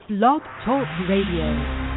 Blog Talk Radio.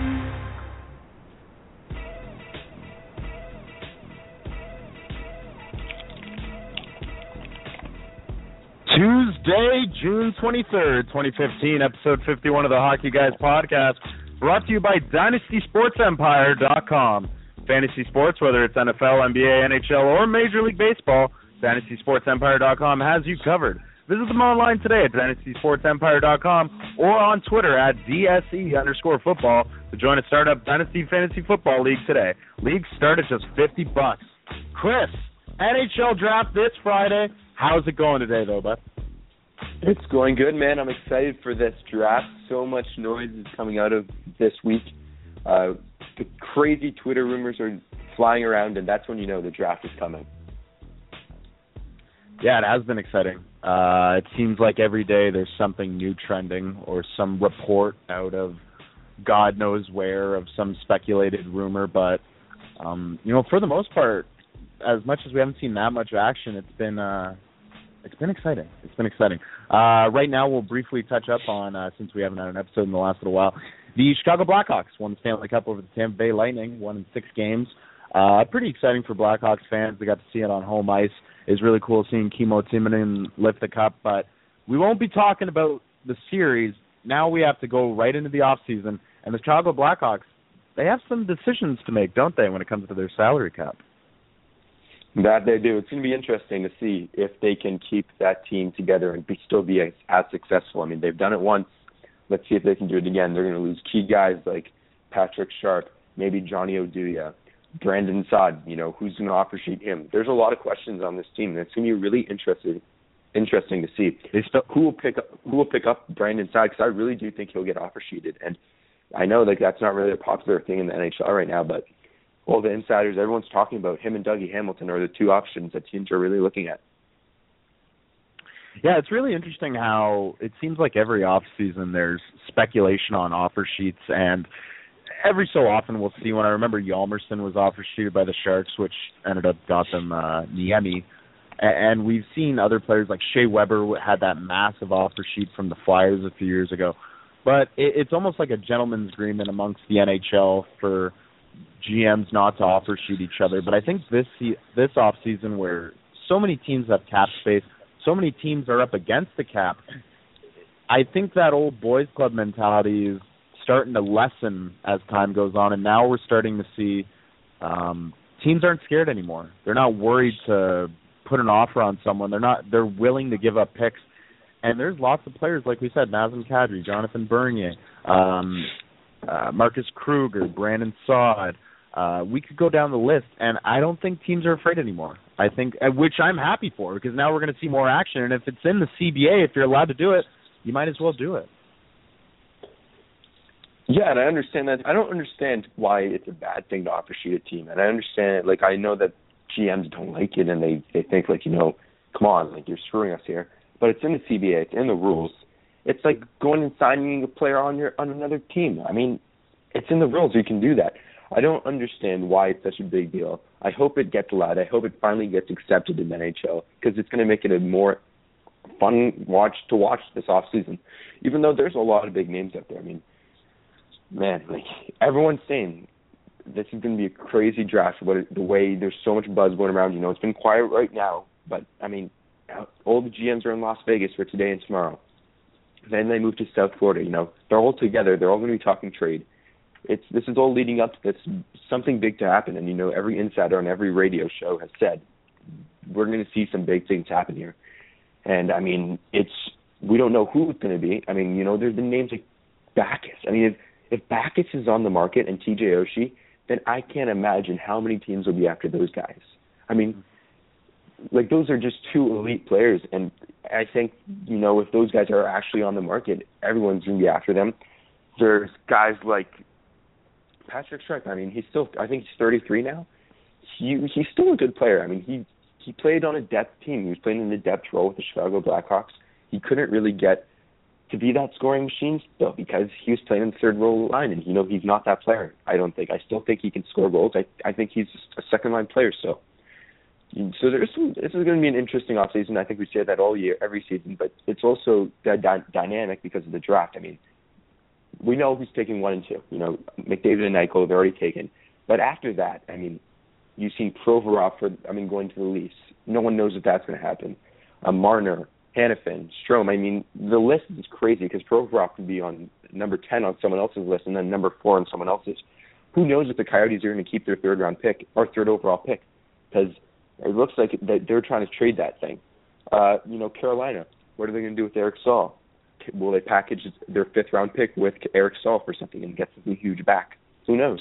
Tuesday, June 23rd, 2015, episode 51 of the Hockey Guys podcast, brought to you by DynastySportsEmpire.com. Fantasy sports, whether it's NFL, NBA, NHL, or Major League Baseball, DynastySportsEmpire.com has you covered. Visit them online today at DynastySportsEmpire.com or on Twitter at DSE_football to join a startup Dynasty Fantasy Football League today. Leagues start at just $50. Chris, NHL draft this Friday. How's it going today, though, bud? It's going good, man. I'm excited for this draft. So much noise is coming out of this week. The crazy Twitter rumors are flying around, and that's when you know the draft is coming. Yeah, it has been exciting. It seems like every day there's something new trending or some report out of God knows where of some speculated rumor. But, for the most part, as much as we haven't seen that much action, it's been exciting. It's been exciting. Right now, we'll briefly touch up on, since we haven't had an episode in the last little while, the Chicago Blackhawks won the Stanley Cup over the Tampa Bay Lightning, won in 6 games. Pretty exciting for Blackhawks fans. They got to see it on home ice. It's really cool seeing Kimmo Timonen lift the cup. But we won't be talking about the series. Now we have to go right into the offseason. And the Chicago Blackhawks, they have some decisions to make, don't they, when it comes to their salary cap? That they do. It's going to be interesting to see if they can keep that team together and still be as successful. I mean, they've done it once. Let's see if they can do it again. They're going to lose key guys like Patrick Sharp, maybe Johnny Oduya, Brandon Saad. Who's going to offer sheet him? There's a lot of questions on this team, and it's going to be really interesting to see who will pick up Brandon Saad, because I really do think he'll get offer sheeted. And I know that's not really a popular thing in the NHL right now, but all the insiders, everyone's talking about him and Dougie Hamilton are the two options that teams are really looking at. Yeah, it's really interesting how it seems like every offseason there's speculation on offer sheets, and every so often we'll see one. I remember Hjalmarsson was offer sheeted by the Sharks, which ended up got them Niemi. And we've seen other players like Shea Weber had that massive offer sheet from the Flyers a few years ago. But it's almost like a gentleman's agreement amongst the NHL for GMs not to offer sheet each other. But I think this offseason, where so many teams have cap space, so many teams are up against the cap, I think that old boys club mentality is starting to lessen as time goes on, and now we're starting to see teams aren't scared anymore. They're not worried to put an offer on someone. They're willing to give up picks. And there's lots of players, like we said, Nazem Kadri, Jonathan Bernier, Marcus Kruger, Brandon Saad. We could go down the list, and I don't think teams are afraid anymore. I think, which I'm happy for, because now we're going to see more action. And if it's in the CBA, if you're allowed to do it, you might as well do it. Yeah, and I understand that. I don't understand why it's a bad thing to offer sheet a team. And I understand it. I know that GMs don't like it, and they think, come on, you're screwing us here. But it's in the CBA. It's in the rules. It's like going and signing a player on another team. I mean, it's in the rules. You can do that. I don't understand why it's such a big deal. I hope it gets allowed. I hope it finally gets accepted in the NHL, because it's going to make it a more fun watch this offseason, even though there's a lot of big names out there. I mean, man, everyone's saying this is going to be a crazy draft. The way there's so much buzz going around, it's been quiet right now, but I mean, all the GMs are in Las Vegas for today and tomorrow. Then they move to South Florida. They're all together. They're all going to be talking trade. This is all leading up to this something big to happen, and every insider on every radio show has said we're going to see some big things happen here. And I mean, we don't know who it's going to be. I mean, there's been names like Backes. I mean, if Backes is on the market and TJ Oshie, then I can't imagine how many teams will be after those guys. I mean, those are just two elite players, and I think, if those guys are actually on the market, everyone's going to be after them. There's guys like Patrick Sharp. I mean, I think he's 33 now. He's still a good player. I mean, he played on a depth team. He was playing in the depth role with the Chicago Blackhawks. He couldn't really get to be that scoring machine still, because he was playing in the third row line, and he's not that player. I still think he can score goals. I think he's a second line player still. So this is going to be an interesting offseason. I think we say that all year, every season, but it's also dynamic because of the draft. I mean, we know who's taking 1 and 2. You know, McDavid and Eichel, they're already taken. But after that, I mean, you've seen Provorov going to the Leafs. No one knows if that's going to happen. Marner, Hanifin, Strome. I mean, the list is crazy because Provorov could be on number 10 on someone else's list and then number 4 on someone else's. Who knows if the Coyotes are going to keep their third overall pick? Because it looks like they're trying to trade that thing. Carolina, what are they going to do with Eric Staal? Will they package their 5th round pick with Eric Staal for something and get something huge back? Who knows?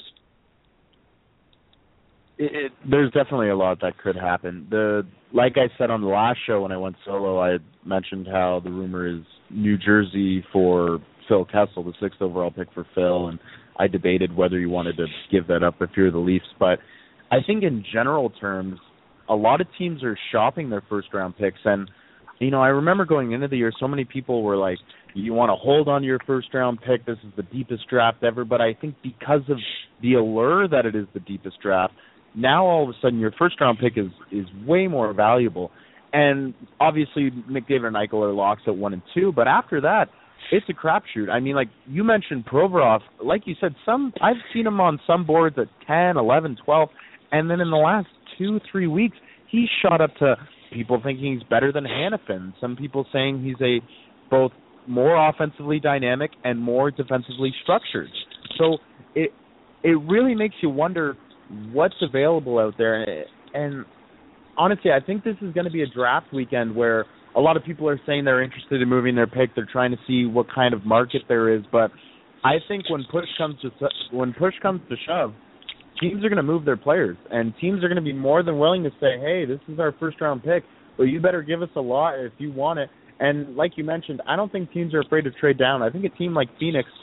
There's definitely a lot that could happen. Like I said on the last show when I went solo, I mentioned how the rumor is New Jersey for Phil Kessel, the 6th overall pick for Phil, and I debated whether you wanted to give that up if you're the Leafs. But I think in general terms, a lot of teams are shopping their first-round picks. And, you know, I remember going into the year, so many people were like, you want to hold on to your first-round pick, this is the deepest draft ever. But I think because of the allure that it is the deepest draft, now all of a sudden your first-round pick is way more valuable. And obviously McDavid and Eichel are locks at 1 and 2, but after that, it's a crapshoot. I mean, like you mentioned Provorov, like you said, I've seen him on some boards at 10, 11, 12, and then in the last 2-3 weeks, he's shot up to people thinking he's better than Hanifin. Some people saying he's both more offensively dynamic and more defensively structured. So it really makes you wonder what's available out there. And honestly, I think this is going to be a draft weekend where a lot of people are saying they're interested in moving their pick. They're trying to see what kind of market there is. But I think when push comes to shove, teams are going to move their players, and teams are going to be more than willing to say, hey, this is our first-round pick, but you better give us a lot if you want it. And like you mentioned, I don't think teams are afraid to trade down. I think a team like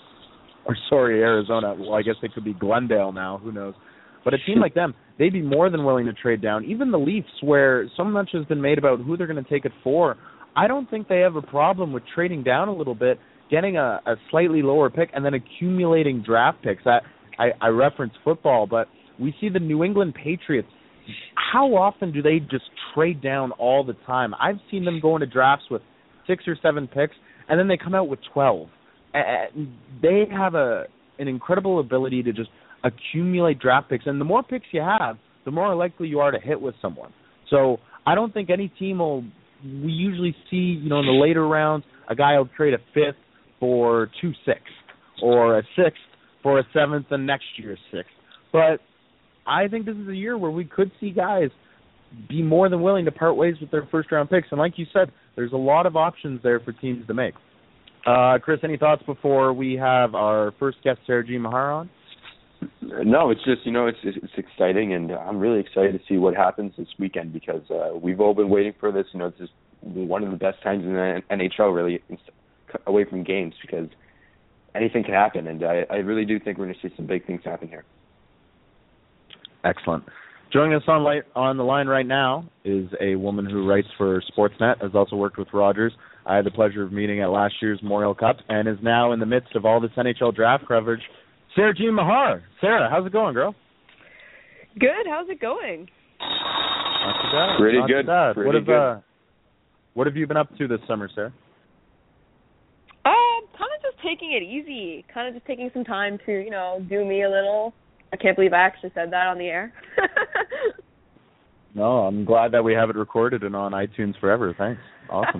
Arizona, well, I guess it could be Glendale now, who knows. But a team like them, they'd be more than willing to trade down. Even the Leafs, where so much has been made about who they're going to take it for, I don't think they have a problem with trading down a little bit, getting a slightly lower pick, and then accumulating draft picks. I reference football, but we see the New England Patriots. How often do they just trade down all the time? I've seen them go into drafts with 6 or 7 picks, and then they come out with 12. They have an incredible ability to just accumulate draft picks, and the more picks you have, the more likely you are to hit with someone. So I don't think any team will. We usually see, in the later rounds, a guy will trade a 5th for 2 6th, or a 6th for a 7th, and next year's 6th. But I think this is a year where we could see guys be more than willing to part ways with their first-round picks. And like you said, there's a lot of options there for teams to make. Chris, any thoughts before we have our first guest, Sarah G. Mahar, on? No, it's just, it's exciting, and I'm really excited to see what happens this weekend because we've all been waiting for this. It's just one of the best times in the NHL, really, away from games because anything can happen, and I really do think we're going to see some big things happen here. Excellent. Joining us on the line right now is a woman who writes for Sportsnet, has also worked with Rogers. I had the pleasure of meeting at last year's Memorial Cup and is now in the midst of all this NHL draft coverage. Sarah G. Mahar. Sarah, how's it going, girl? Good. How's it going? Not too bad. Pretty Not good. Too bad. Pretty good. What have you been up to this summer, Sarah? Kind of just taking it easy. Kind of just taking some time to, do me a little. I can't believe I actually said that on the air. No, I'm glad that we have it recorded and on iTunes forever. Thanks. Awesome.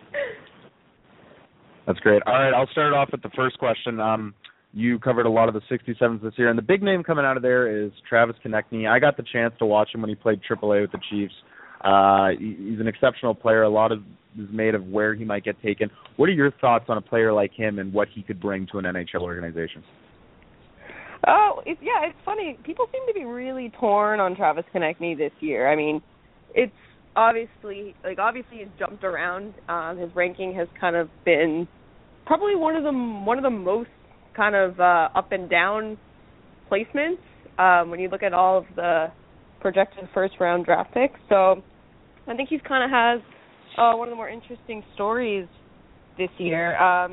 That's great. All right, I'll start off with the first question. You covered a lot of the 67s this year, and the big name coming out of there is Travis Konecny. I got the chance to watch him when he played AAA with the Chiefs. He's an exceptional player. A lot is made of where he might get taken. What are your thoughts on a player like him and what he could bring to an NHL organization? Oh, it's funny. People seem to be really torn on Travis Konecny this year. I mean, it's obviously he's jumped around. His ranking has kind of been probably one of the most kind of up and down placements when you look at all of the projected first round draft picks. So I think he's kind of has one of the more interesting stories this year.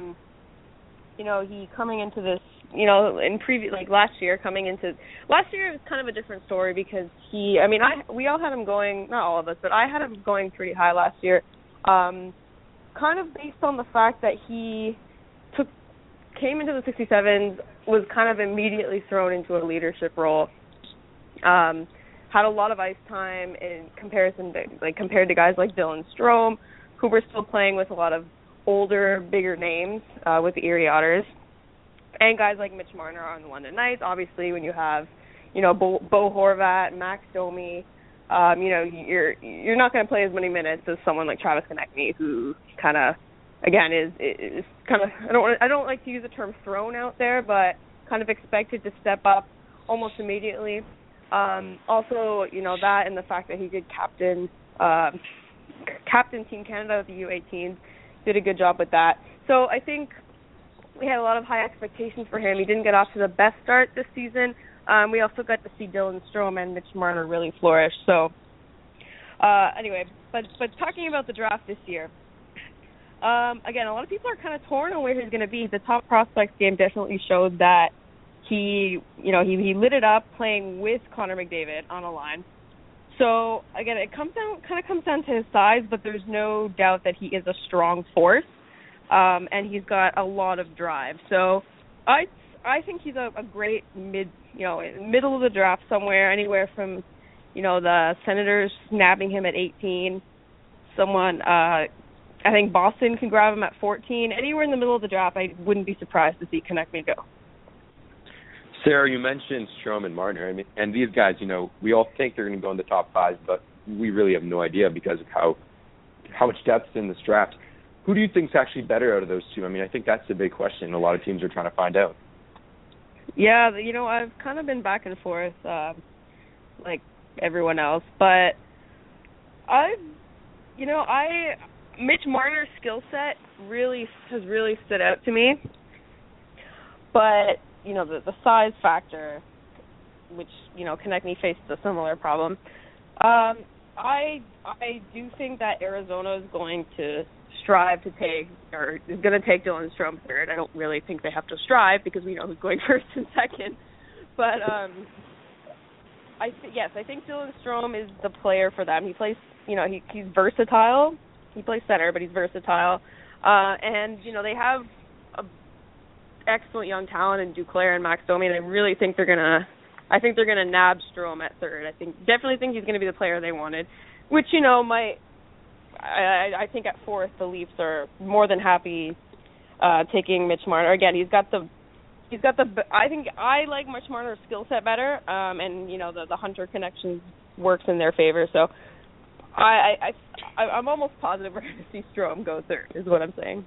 He coming into this, in previous last year it was kind of a different story because we all had him going, not all of us, but I had him going pretty high last year, kind of based on the fact that he came into the 67s, was kind of immediately thrown into a leadership role. Had a lot of ice time in comparison to, compared to guys like Dylan Strome, who were still playing with a lot of older, bigger names with the Erie Otters, and guys like Mitch Marner on the London Knights. Obviously, when you have, Bo Horvat, Max Domi, you're not going to play as many minutes as someone like Travis Konecny, who kind of, again, is kind of, I don't like to use the term thrown out there, but kind of expected to step up almost immediately. Also, that and the fact that he did captain Team Canada with the U18s, did a good job with that. So I think we had a lot of high expectations for him. He didn't get off to the best start this season. We also got to see Dylan Strome and Mitch Marner really flourish. So anyway, but talking about the draft this year, again, a lot of people are kind of torn on where he's going to be. The top prospects game definitely showed that he lit it up playing with Connor McDavid on a line. So again, it comes down to his size, but there's no doubt that he is a strong force, and he's got a lot of drive. So I think he's a great middle of the draft somewhere, anywhere from the Senators snapping him at 18. I think Boston can grab him at 14. Anywhere in the middle of the draft, I wouldn't be surprised to see Konecny go. Sarah, you mentioned Strome and Marner, and these guys, we all think they're going to go in the top 5, but we really have no idea because of how much depth in this draft. Who do you think is actually better out of those two? I think that's the big question a lot of teams are trying to find out. Yeah, I've kind of been back and forth like everyone else, but Mitch Marner's skill set has really stood out to me. But the size factor, which Konecny faced a similar problem. I do think that Arizona is going to strive to take, or is going to take Dylan Strome third. I don't really think they have to strive because we know who's going first and second. But I think Dylan Strome is the player for them. He plays, he's versatile. He plays center, but he's versatile. And they have excellent young talent in Duclair and Max Domi, and I really think they're gonna nab Strome at third. Definitely think he's gonna be the player they wanted, which I think at fourth the Leafs are more than happy taking Mitch Marner. Again, I think I like Mitch Marner's skill set better, and the Hunter connection works in their favor. So I'm almost positive we're going to see Strome go third, is what I'm saying.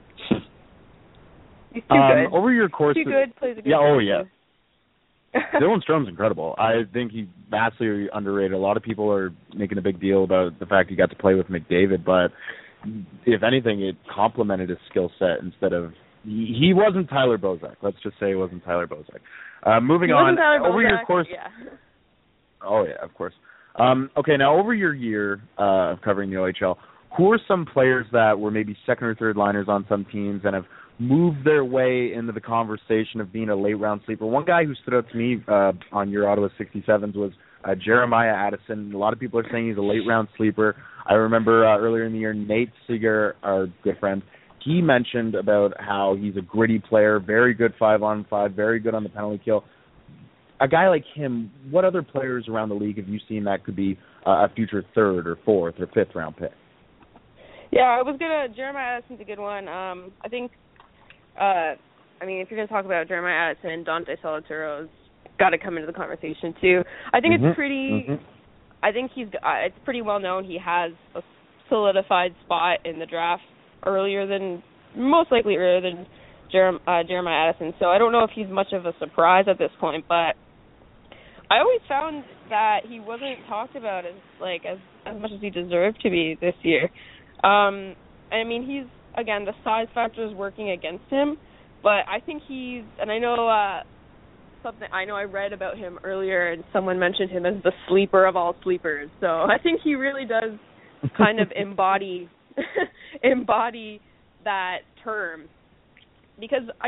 He's too good. Over your course, too good. Plays a good. Yeah. game. Oh yeah. Dylan Strome's incredible. I think he's vastly underrated. A lot of people are making a big deal about the fact he got to play with McDavid, but if anything, it complemented his skill set instead of. He wasn't Tyler Bozak. Let's just say he wasn't Tyler Bozak. Moving on. Over your course. Yeah. Oh yeah, of course. Okay, now over your year of covering the OHL, who are some players that were maybe second or third liners on some teams and have moved their way into the conversation of being a late-round sleeper? One guy who stood out to me on your Ottawa 67s was Jeremiah Addison. A lot of people are saying he's a late-round sleeper. I remember earlier in the year, Nate Seeger, our good friend, he mentioned about how he's a gritty player, very good 5-on-5, very good on the penalty kill. A guy like him, what other players around the league have you seen that could be a future third or fourth or fifth round pick? Yeah, Jeremiah Addison's a good one. I think, if you're going to talk about Jeremiah Addison, Dante Solituro's got to come into the conversation too. I think it's pretty. I think it's pretty well known he has a solidified spot in the draft most likely earlier than Jeremiah Addison. So I don't know if he's much of a surprise at this point, but I always found that he wasn't talked about as much as he deserved to be this year. He's, again, the size factor is working against him, but I think I read about him earlier and someone mentioned him as the sleeper of all sleepers. So I think he really does kind of embody that term, because I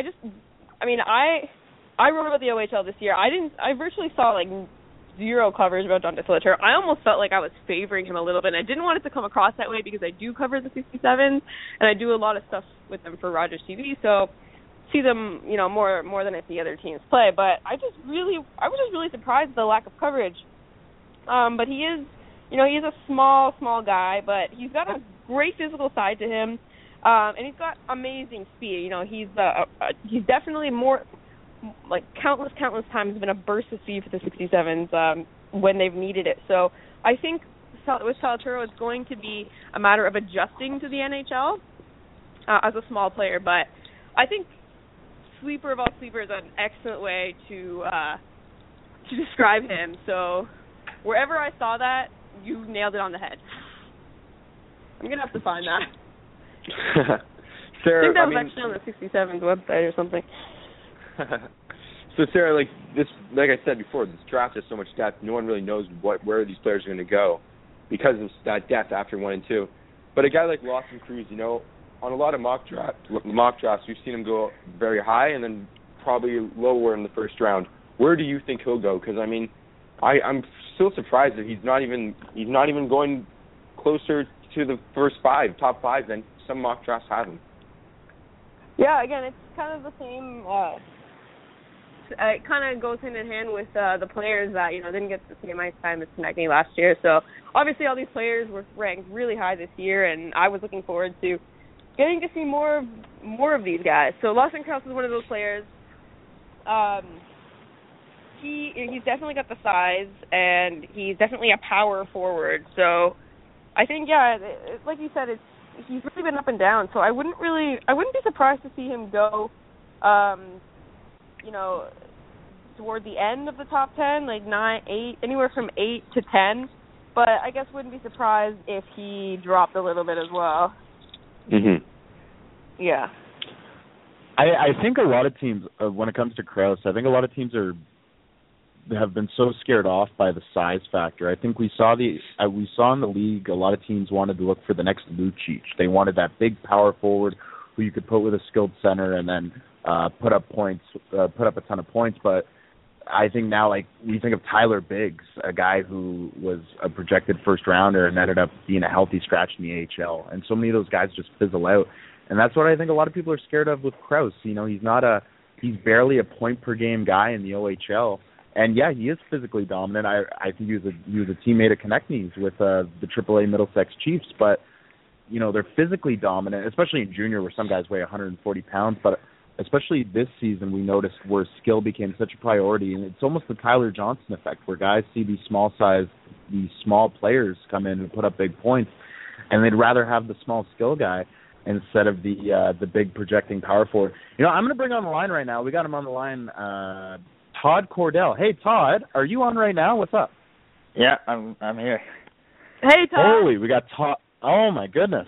wrote about the OHL this year. I virtually saw zero coverage about Dante Solitaire. I almost felt like I was favoring him a little bit, and I didn't want it to come across that way because I do cover the 67s, and I do a lot of stuff with them for Rogers TV. So see them, more than I see other teams play. But I was just really surprised at the lack of coverage. But he is, he's a small guy, but he's got a great physical side to him, and he's got amazing speed. He's definitely more, like countless times been a burst of speed for the 67s when they've needed it. So I think with Talaturo, it's going to be a matter of adjusting to the NHL as a small player. But I think sleeper of all sleepers is an excellent way to describe him. So wherever I saw that, you nailed it on the head. I'm going to have to find that. Sarah, I think that was actually on the 67's website or something. So, Sarah, like I said before, this draft has so much depth. No one really knows where these players are going to go because of that depth after 1 and 2. But a guy like Lawson Cruz, on a lot of mock drafts, we've seen him go very high and then probably lower in the first round. Where do you think he'll go? Because I'm still surprised that he's not even going closer to the first top five than some mock drafts have him. Yeah, again, it's kind of the same. It kind of goes hand in hand with the players that didn't get the same ice time as Konechny last year. So obviously, all these players were ranked really high this year, and I was looking forward to getting to see more of these guys. So Lawson Crouse is one of those players. He's definitely got the size, and he's definitely a power forward. So I think, like you said, he's really been up and down. So I wouldn't be surprised to see him go, toward the end of the top 10, like 9, 8, anywhere from 8 to 10. But I guess wouldn't be surprised if he dropped a little bit as well. Mhm. Yeah. I think a lot of teams, when it comes to Crouse, I think a lot of teams have been so scared off by the size factor. I think we saw in the league a lot of teams wanted to look for the next Lucic. They wanted that big power forward who you could put with a skilled center and then put up a ton of points. But I think now, like, we think of Tyler Biggs, a guy who was a projected first rounder and ended up being a healthy scratch in the AHL. And so many of those guys just fizzle out. And that's what I think a lot of people are scared of with Crouse. He's barely a point per game guy in the OHL. And yeah, he is physically dominant. I think he was a teammate of Konechny's with the AAA Middlesex Chiefs, but they're physically dominant, especially in junior where some guys weigh 140 pounds, but especially this season we noticed where skill became such a priority, and it's almost the Tyler Johnson effect where guys see these small players come in and put up big points, and they'd rather have the small skill guy instead of the big projecting power forward. I'm going to bring on the line right now. We got him on the line, Todd Cordell. Hey, Todd, are you on right now? What's up? Yeah, I'm here. Hey, Todd. Holy, we got Todd. Oh my goodness.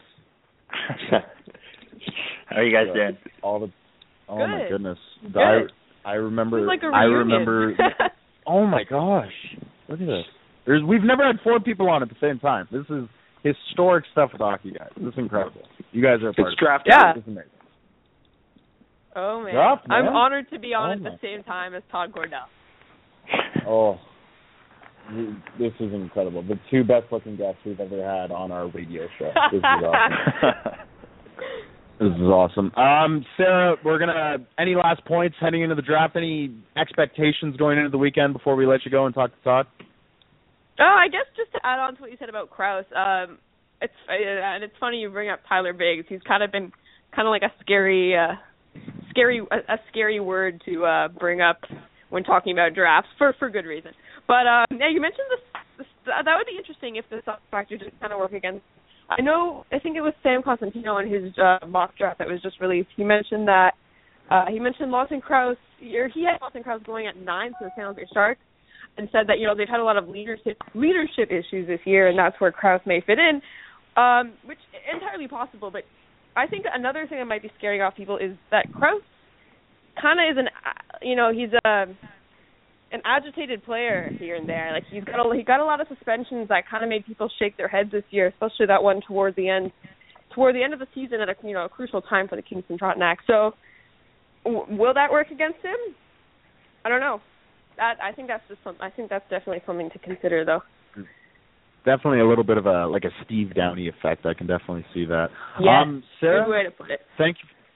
How are you guys doing? Oh my goodness. Good. I remember. It's like a reunion. Oh my gosh. Look at this. We've never had 4 people on at the same time. This is historic stuff with hockey, guys. This is incredible. You guys are a part of it. Draft. Yeah. This is amazing. Oh, man. Draft, man. I'm honored to be on at the same time as Todd Cordell. Oh, this is incredible. The 2 best-looking guests we've ever had on our radio show. This is awesome. This is awesome. Sarah, any last points heading into the draft? Any expectations going into the weekend before we let you go and talk to Todd? I guess just to add on to what you said about Crouse, it's funny you bring up Tyler Biggs. He's kind of been like a scary word to bring up when talking about drafts for good reason. But you mentioned this. That would be interesting if the soft factor just kind of work against. I think it was Sam Cosentino in his mock draft that was just released. He mentioned that he mentioned Lawson Crouse. He had Lawson Crouse going at 9 to the San Jose Sharks, and said that they've had a lot of leadership issues this year, and that's where Crouse may fit in, which is entirely possible. But I think another thing that might be scaring off people is that Crouse kind of is he's an agitated player here and there. Like he got a lot of suspensions that kind of made people shake their heads this year, especially that one toward the end of the season at a crucial time for the Kingston Frontenac. So will that work against him? I don't know. I think that's definitely something to consider, though. Definitely a little bit of a Steve Downey effect. I can definitely see that. Yeah, Sarah, good way to put it.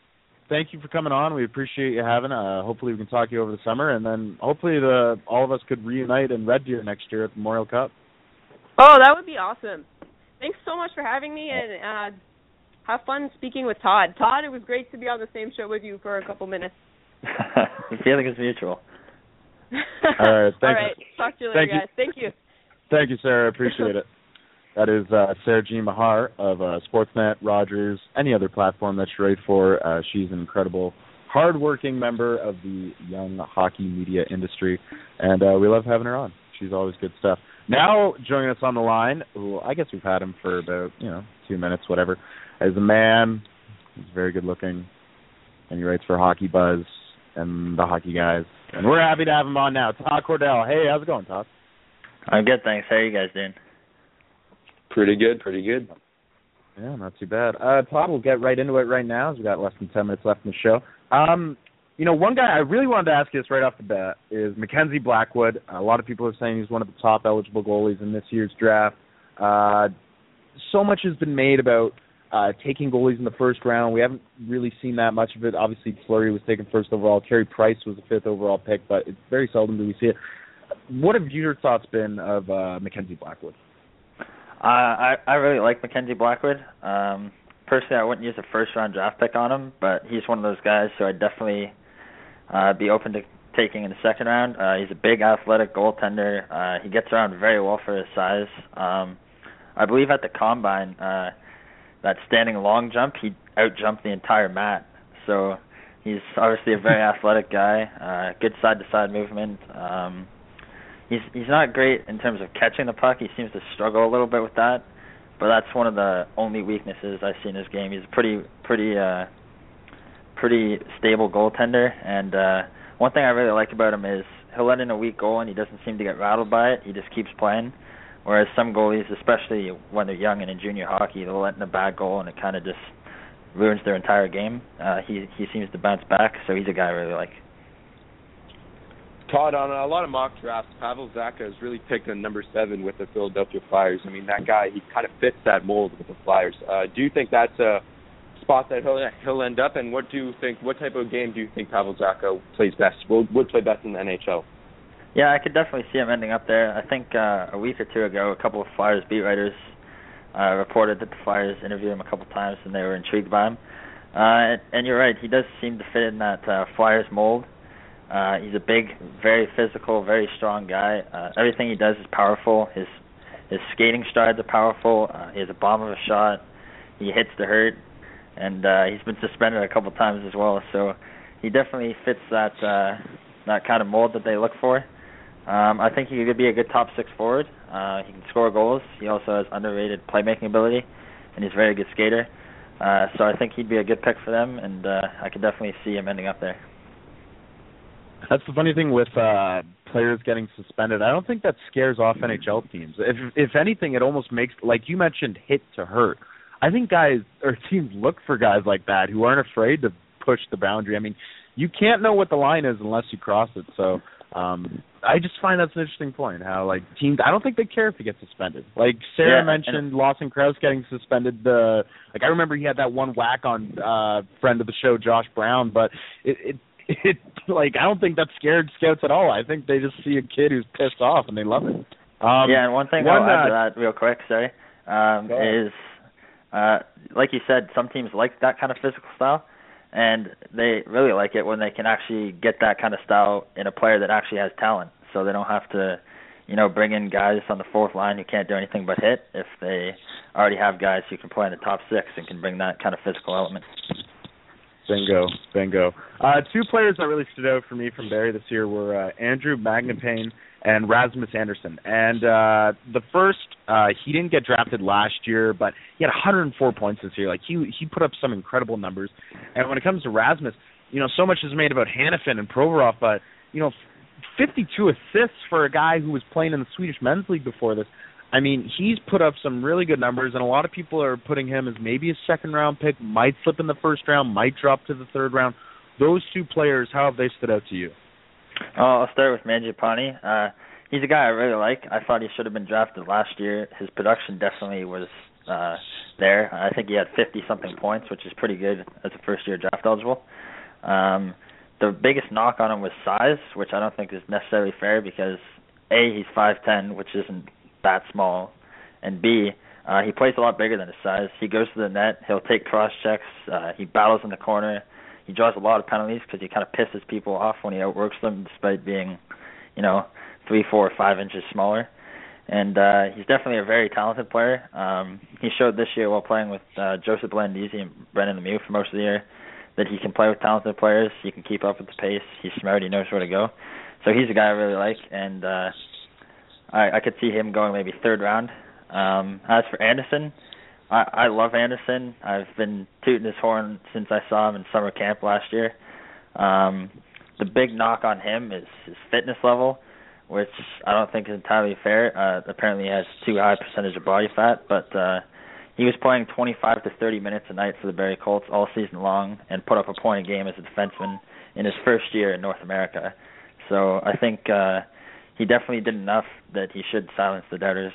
thank you for coming on. We appreciate you having. Hopefully we can talk to you over the summer, and then hopefully all of us could reunite in Red Deer next year at the Memorial Cup. Oh, that would be awesome. Thanks so much for having me, and have fun speaking with Todd. Todd, it was great to be on the same show with you for a couple minutes. The feeling is mutual. All right. All right. Talk to you later, guys. Thank you. Thank you, Sarah. Appreciate it. That is Sarah Jean Mahar of Sportsnet, Rogers, any other platform that you write for. She's an incredible, hardworking member of the young hockey media industry, and we love having her on. She's always good stuff. Now, joining us on the line, who I guess we've had him for about, 2 minutes, whatever, is a man. He's very good looking, and he writes for Hockey Buzz and the Hockey Guys. And we're happy to have him on now. Todd Cordell. Hey, how's it going, Todd? I'm good, thanks. How are you guys doing? Pretty good. Yeah, not too bad. Todd, we'll get right into it right now, as we've got less than 10 minutes left in the show. One guy I really wanted to ask you this right off the bat is Mackenzie Blackwood. A lot of people are saying he's one of the top eligible goalies in this year's draft. So much has been made about taking goalies in the first round. We haven't really seen that much of it. Obviously, Fleury was taken first overall. Carey Price was the fifth overall pick, but it's very seldom do we see it. What have your thoughts been of Mackenzie Blackwood? I really like Mackenzie Blackwood. Personally, I wouldn't use a first-round draft pick on him, but he's one of those guys who I'd definitely be open to taking in the second round. He's a big, athletic goaltender. He gets around very well for his size. I believe at the Combine, that standing long jump, he out-jumped the entire mat. So he's obviously a very athletic guy, good side-to-side movement. He's not great in terms of catching the puck. He seems to struggle a little bit with that, but that's one of the only weaknesses I see in his game. He's a pretty stable goaltender, and one thing I really like about him is he'll let in a weak goal and he doesn't seem to get rattled by it. He just keeps playing, whereas some goalies, especially when they're young and in junior hockey, they'll let in a bad goal and it kind of just ruins their entire game. He seems to bounce back, so he's a guy I really like. Todd, on a lot of mock drafts, Pavel Zacha is really picked on number 7 with the Philadelphia Flyers. I mean, that guy, he kind of fits that mold with the Flyers. Do you think that's a spot that he'll end up? And what type of game do you think Pavel Zacha plays best? Would play best in the NHL? Yeah, I could definitely see him ending up there. I think a week or two ago, a couple of Flyers beat writers reported that the Flyers interviewed him a couple times and they were intrigued by him. And you're right, he does seem to fit in that Flyers mold. He's a big, very physical, very strong guy. Everything he does is powerful. His skating strides are powerful. He has a bomb of a shot. He hits to hurt, and he's been suspended a couple times as well. So he definitely fits that kind of mold that they look for. I think he could be a good top 6 forward. He can score goals. He also has underrated playmaking ability, and he's a very good skater. So I think he'd be a good pick for them, and I could definitely see him ending up there. That's the funny thing with players getting suspended. I don't think that scares off NHL teams. If anything, it almost makes, like you mentioned, hit to hurt. I think guys or teams look for guys like that who aren't afraid to push the boundary. I mean, you can't know what the line is unless you cross it. So I just find that's an interesting point, how like teams, I don't think they care if he gets suspended. Like Sarah mentioned Lawson Krause getting suspended. I remember he had that one whack on friend of the show, Josh Brown, but it like I don't think that scared scouts at all. I think they just see a kid who's pissed off and they love it. And one thing I'll add to that real quick, is like you said, some teams like that kind of physical style, and they really like it when they can actually get that kind of style in a player that actually has talent, so they don't have to, bring in guys on the fourth line who can't do anything but hit if they already have guys who can play in the top 6 and can bring that kind of physical element. Bingo. 2 players that really stood out for me from Barrie this year were Andrew Magnapane and Rasmus Andersson. And the first, he didn't get drafted last year, but he had 104 points this year. Like he put up some incredible numbers. And when it comes to Rasmus, so much is made about Hanifin and Provorov, but 52 assists for a guy who was playing in the Swedish men's league before this. I mean, he's put up some really good numbers, and a lot of people are putting him as maybe a second-round pick, might slip in the first round, might drop to the third round. Those 2 players, how have they stood out to you? I'll start with Mangiapane. He's a guy I really like. I thought he should have been drafted last year. His production definitely was there. I think he had 50-something points, which is pretty good as a first-year draft eligible. The biggest knock on him was size, which I don't think is necessarily fair because, A, he's 5'10", which isn't that small, and B, he plays a lot bigger than his size. He goes to the net, he'll take cross-checks, he battles in the corner, he draws a lot of penalties because he kind of pisses people off when he outworks them despite being, 3, 4, 5 inches smaller. And he's definitely a very talented player. He showed this year while playing with Joseph Blandisi and Brendan Lemieux for most of the year that he can play with talented players. He can keep up with the pace. He's smart. He knows where to go. So he's a guy I really like, and I could see him going maybe third round. As for Anderson, I love Anderson. I've been tooting his horn since I saw him in summer camp last year. The big knock on him is his fitness level, which I don't think is entirely fair. Apparently he has too high percentage of body fat, but he was playing 25 to 30 minutes a night for the Barrie Colts all season long and put up a point a game as a defenseman in his first year in North America. So I think he definitely did enough that he should silence the doubters.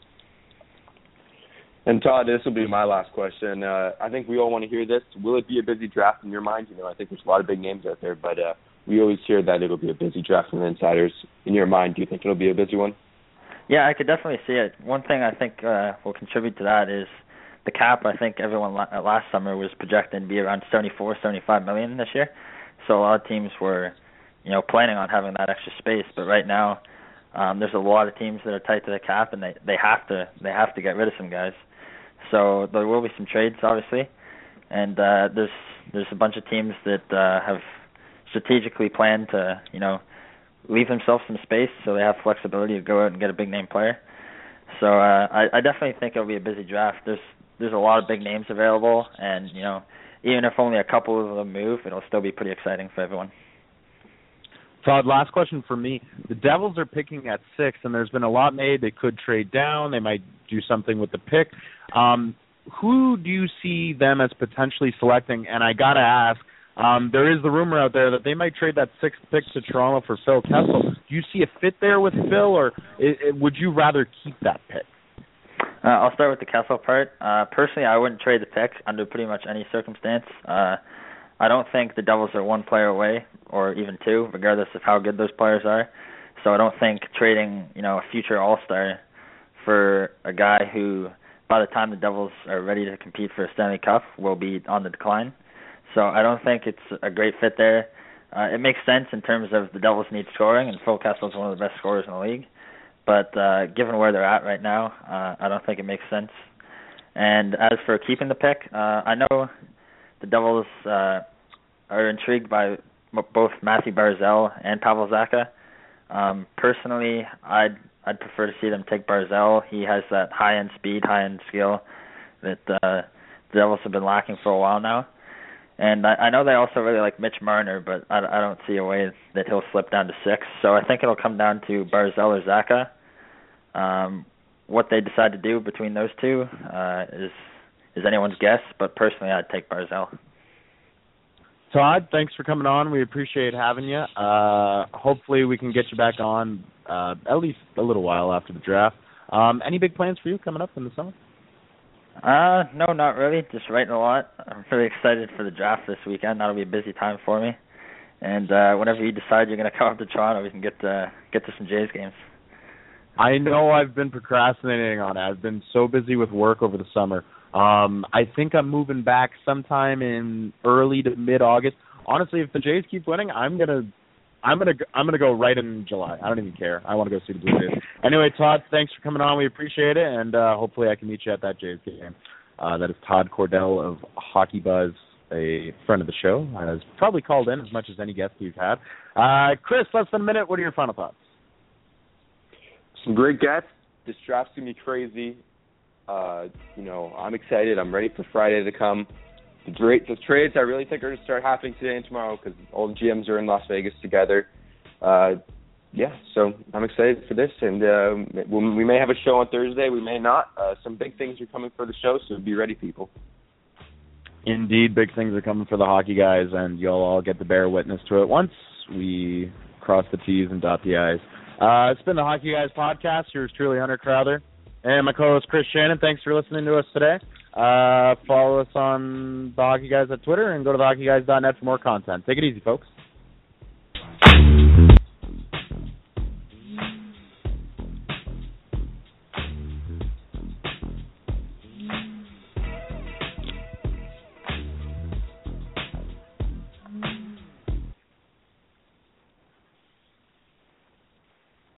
And Todd, this will be my last question. I think we all want to hear this. Will it be a busy draft in your mind? I think there's a lot of big names out there, but we always hear that it'll be a busy draft from the insiders. In your mind, do you think it'll be a busy one? Yeah, I could definitely see it. One thing I think will contribute to that is the cap. I think everyone last summer was projected to be around $74-75 million this year. So a lot of teams were, planning on having that extra space. But right now, there's a lot of teams that are tight to the cap, and they have to get rid of some guys. So there will be some trades, obviously, and there's a bunch of teams that have strategically planned to, leave themselves some space so they have flexibility to go out and get a big name player. So I definitely think it'll be a busy draft. There's a lot of big names available, and even if only a couple of them move, it'll still be pretty exciting for everyone. Todd, last question for me. The Devils are picking at 6, and there's been a lot made. They could trade down. They might do something with the pick. Who do you see them as potentially selecting? And I got to ask, there is the rumor out there that they might trade that 6th pick to Toronto for Phil Kessel. Do you see a fit there with Phil, or would you rather keep that pick? I'll start with the Kessel part. Personally, I wouldn't trade the pick under pretty much any circumstance. I don't think the Devils are one player away, or even two, regardless of how good those players are. So I don't think trading, a future All-Star for a guy who, by the time the Devils are ready to compete for a Stanley Cup, will be on the decline. So I don't think it's a great fit there. It makes sense in terms of the Devils need scoring, and Phil Kessel is one of the best scorers in the league. But given where they're at right now, I don't think it makes sense. And as for keeping the pick, I know the Devils are intrigued by both Matthew Barzal and Pavel Zacha. Personally, I'd prefer to see them take Barzal. He has that high-end speed, high-end skill that the Devils have been lacking for a while now. And I know they also really like Mitch Marner, but I don't see a way that he'll slip down to 6. So I think it'll come down to Barzal or Zacha. What they decide to do between those two is anyone's guess, but personally I'd take Barzal. Todd, thanks for coming on. We appreciate having you. Hopefully we can get you back on at least a little while after the draft. Any big plans for you coming up in the summer? No, not really. Just writing a lot. I'm really excited for the draft this weekend. That'll be a busy time for me. And whenever you decide you're going to come up to Toronto, we can get to some Jays games. I know I've been procrastinating on it. I've been so busy with work over the summer. I think I'm moving back sometime in early to mid-August. Honestly, if the Jays keep winning, I'm gonna go right in July. I don't even care. I want to go see the Blue Jays. Anyway, Todd, thanks for coming on. We appreciate it, and hopefully I can meet you at that Jays game. That is Todd Cordell of Hockey Buzz, a friend of the show. Has probably called in as much as any guest you've had. Chris, less than a minute. What are your final thoughts? Some great guests. This draft's going to be crazy. I'm excited. I'm ready for Friday to come. The trades I really think are going to start happening today and tomorrow because all the GMs are in Las Vegas together. So I'm excited for this. And we may have a show on Thursday. We may not. Some big things are coming for the show, so be ready, people. Indeed, big things are coming for the hockey guys, and you'll all get to bear witness to it once we cross the T's and dot the I's. It's been the Hockey Guys podcast. Yours truly, Hunter Crowther, and my co-host Chris Shannon. Thanks for listening to us today. Follow us on the Hockey Guys at Twitter and go to thehockeyguys.net for more content. Take it easy, folks.